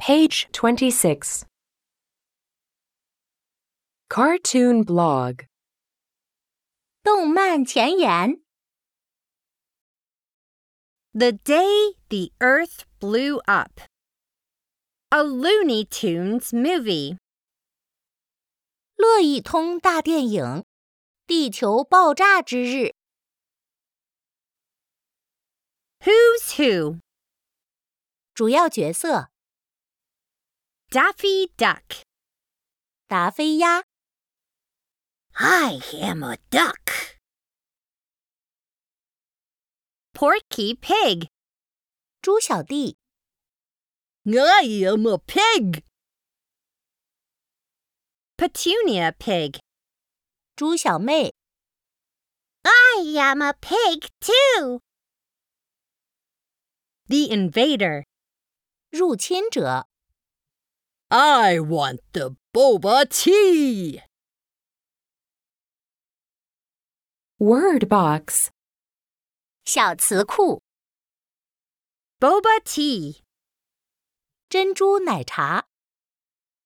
Page 26. Cartoon blog. 动漫前言 The day the Earth blew up. A Looney Tunes movie. 乐一通大电影地球爆炸之日 Who's Who? 主要角色 Daffy Duck. 达菲鸭 I am a duck. Porky Pig. 猪小弟 I am a pig. Petunia Pig. 猪小妹 I am a pig too. The Invader. 入侵者 I want the boba tea. Word box. 小词库 Boba tea. 珍珠奶茶